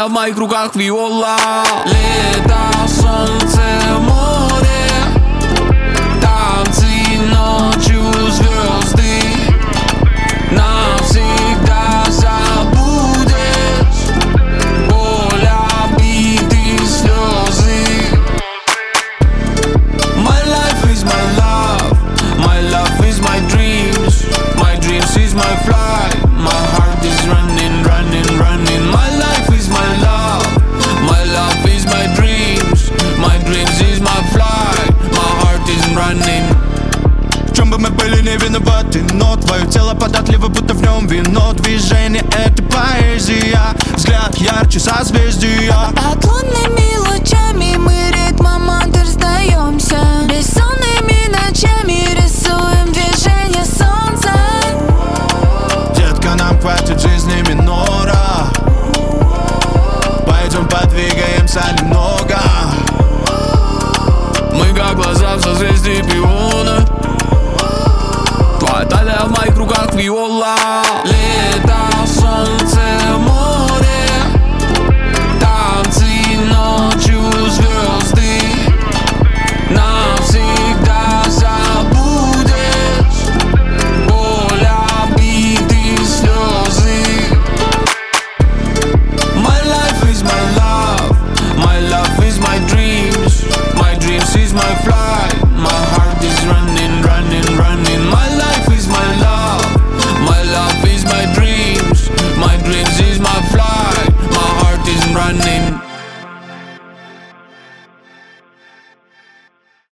в моих руках виола. Лето, солнце, море, танцы ночью, звезды. Навсегда забудешь боль, обиды, слезы. My life is my love, my love is my dreams. My dreams is my flight, my heart is running, running, running. My life is my love is my dreams. My dreams is my flight, my heart is running. В чем бы мы были не виноваты, но твое тело податливо, будто в нем вино. Движение — это поэзия, взгляд ярче созвездия. Под лунными лучами мы ритмом отдаёмся. Бессонными ночами рисуем движение солнца. Детка, нам хватит жизни минора. Пойдем подвигаемся немного. Мы как глаза в созвездии пиона. Твоя талия в моих руках виола.